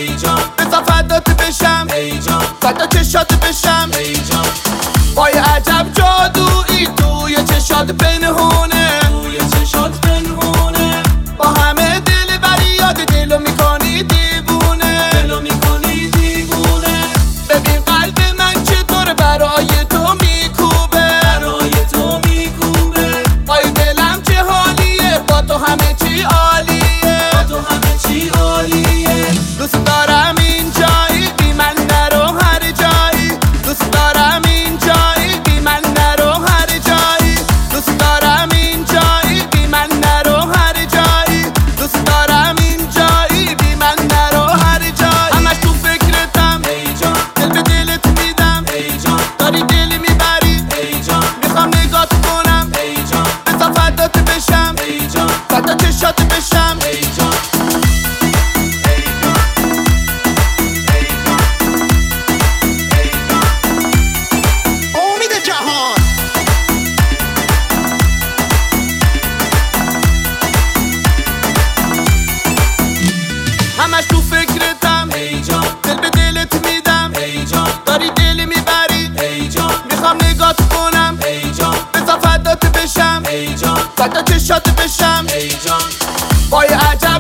هیجان بذار فدات بشم هیجان فدا چشات بشم هیجان وای عجب جادویی توی چشات پنهونه توی چشات پنهونه با همه دلبری یاد دلو میکنی دیوونه دلو میکنی دیوونه ببین قلب من چطور برای تو میکوبه برای تو میکوبه وای دلم چه حالیه با تو همه چی عالیه با تو همه چی عالیه دوست دارم این جایی بی من نرو هر جایی دوست دارم این جایی بی من نرو هر جایی دوست دارم این جایی بی من نرو هر جایی دوست دارم این جایی بی من نرو هر جایی همش تو فکرتم هیجان دل به دلت میدم هیجان داری دل میبری هیجان میخوام نگات کنم هیجان بذار فدات بشم هیجان فدا چشات بشم هیجان امید جهان همش تو فکرتم هیجان دل به دلت میدم هیجان داری دل میبری هیجان میخوام نگات کنم هیجان بذار فدات بشم هیجان فدا چشات بشم هیجان وای عجب